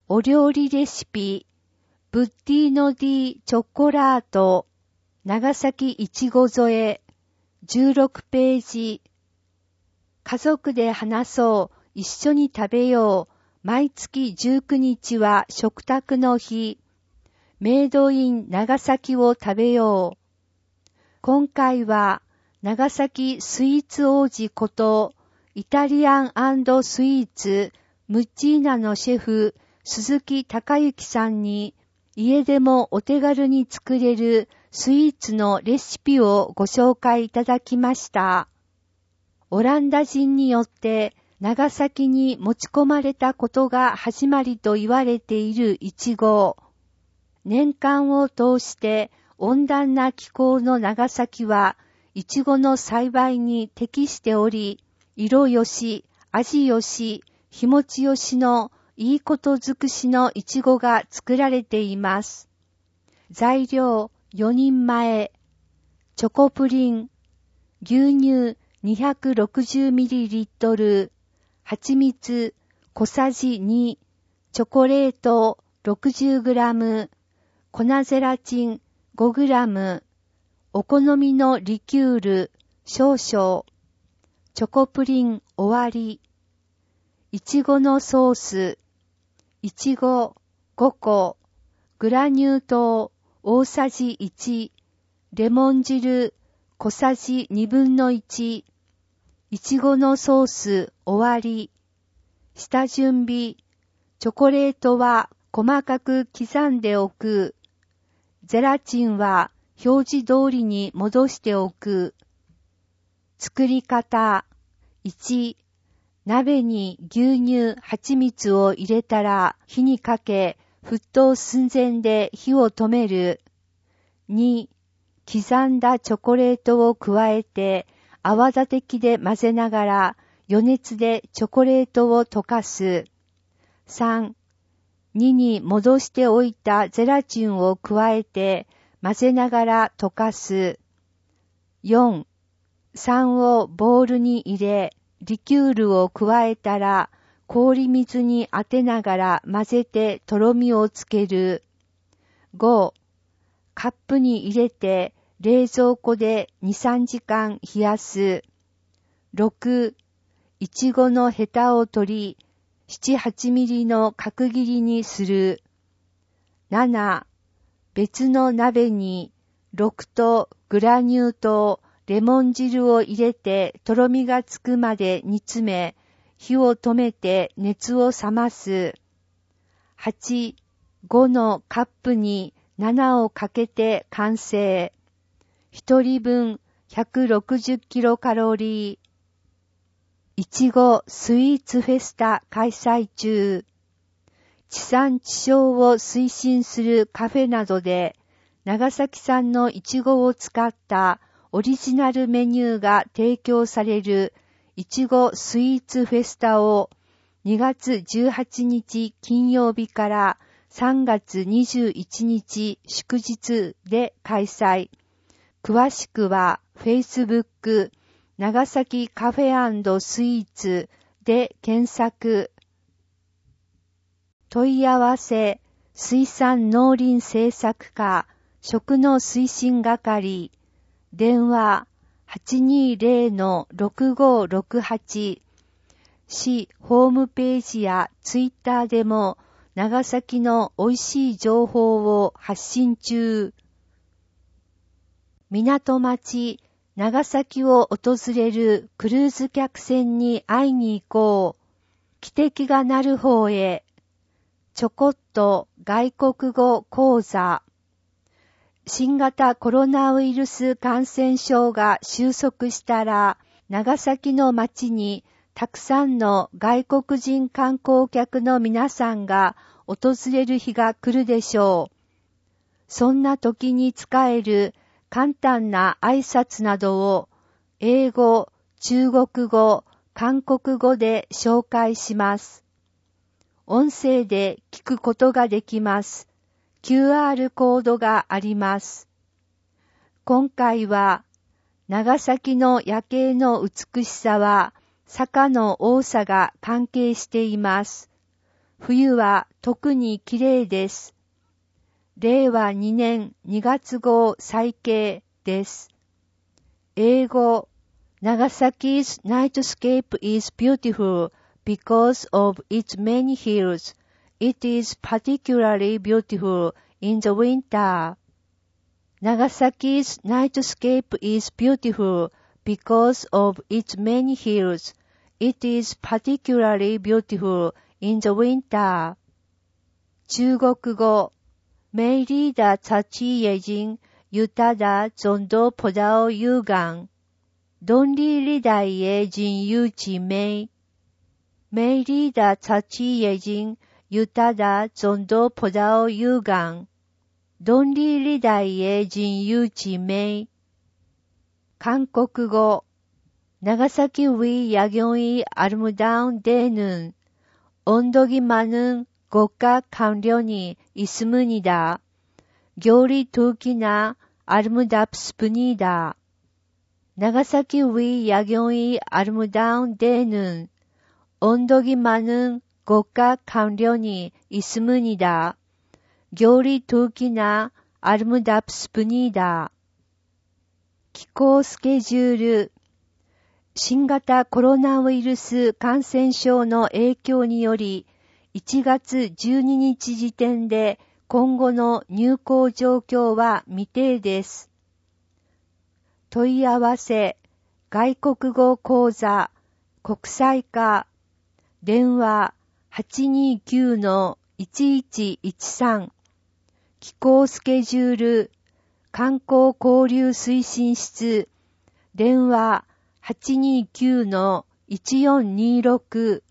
お料理レシピ、ブッディーノディチョコラート、長崎いちご添え、16ページ。家族で話そう、一緒に食べよう。毎月19日は食卓の日。メイドイン長崎を食べよう。今回は長崎スイーツ王子ことイタリアン&スイーツムッチーナのシェフ鈴木孝之さんに家でもお手軽に作れるスイーツのレシピをご紹介いただきました。オランダ人によって長崎に持ち込まれたことが始まりと言われているイチゴ。年間を通して温暖な気候の長崎はイチゴの栽培に適しており、色よし、味よし、日持ちよしのいいこと尽くしのイチゴが作られています。材料4人前、チョコプリン、牛乳 260ml、蜂蜜小さじ2、チョコレート 60g、粉ゼラチン 5g、お好みのリキュール少々、チョコプリン終わり、いちごのソース、いちご5個、グラニュー糖大さじ1、レモン汁小さじ1/2、いちごのソース終わり、下準備、チョコレートは細かく刻んでおく、ゼラチンは表示通りに戻しておく。作り方。1、鍋に牛乳、蜂蜜を入れたら火にかけ、沸騰寸前で火を止める。2、刻んだチョコレートを加えて、泡立て器で混ぜながら余熱でチョコレートを溶かす。3、2に戻しておいたゼラチンを加えて混ぜながら溶かす。4、3をボウルに入れ、リキュールを加えたら氷水に当てながら混ぜてとろみをつける。5、カップに入れて冷蔵庫で 2,3 時間冷やす。6、いちごのヘタを取り、7、8ミリの角切りにする。7、別の鍋に6とグラニュー糖、レモン汁を入れてとろみがつくまで煮詰め、火を止めて熱を冷ます。8、5のカップに7をかけて完成。1人分160キロカロリー。いちごスイーツフェスタ開催中。地産地消を推進するカフェなどで長崎産のいちごを使ったオリジナルメニューが提供されるいちごスイーツフェスタを2月18日金曜日から3月21日祝日で開催。詳しくは Facebook 長崎カフェ&スイーツで検索。問い合わせ、水産農林政策課、食の推進係、電話 820-6568、市ホームページやツイッターでも長崎の美味しい情報を発信中。港町、長崎を訪れるクルーズ客船に会いに行こう。汽笛が鳴る方へ。ちょこっと外国語講座。新型コロナウイルス感染症が収束したら、長崎の町にたくさんの外国人観光客の皆さんが訪れる日が来るでしょう。そんな時に使える簡単な挨拶などを英語、中国語、韓国語で紹介します。音声で聞くことができます。QR コードがあります。今回は長崎の夜景の美しさは坂の多さが関係しています。 冬は特に綺麗です。令和2年2月号再掲です。英語、Nagasaki's nightscape is beautiful because of its many hills. It is particularly beautiful in the winter. Nagasaki's nightscape is beautiful because of its many hills. It is particularly beautiful in the winter. 中国語、美麗的七夜景，與他的總督葡萄柚港。東里歷代嘅人有其美。美麗的七夜景，與他的總督葡萄柚港。東里歷代嘅人有其美。韓国語、나가사키 위 야경이 아름다운데는 언덕이 많은 고가 강련이 있습니다. 겨울이 특히나 아름답습니다. 나가사키 위 야경이 아름다운 데는 언덕이 많은 고가 강련이 있습니다. 겨울이 특히나 아름답습니다. 気候スケジュール。新型コロナウイルス感染症の影響により、1月12日時点で今後の入港状況は未定です。問い合わせ、外国語講座、国際化、電話 829-1113、気候スケジュール、観光交流推進室、電話 829-1426